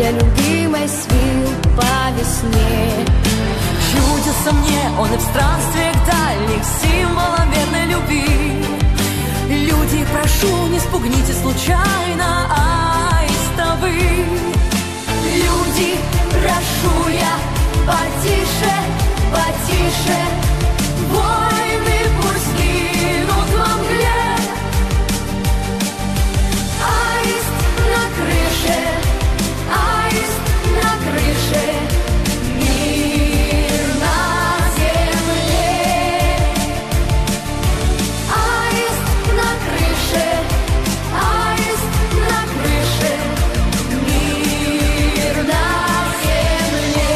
для любимой свил по весне. Чудится мне он и в странствиях дальних, символом верной любви. Люди, прошу, не спугните случайно аистовы. Люди, прошу я, потише, потише, войны пусть гинут во мгле. Аист на крыше, аист на крыше, мир на земле. Аист на крыше, аист на крыше, мир на земле.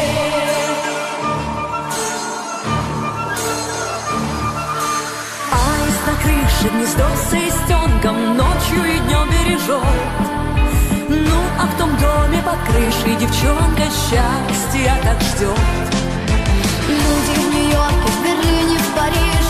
Аист на крыше гнездо с аистенком ночью и днем бережет. Ну, а в том доме под крышей девчонка счастья так ждет. Люди в Нью-Йорке, в Берлине, в Париже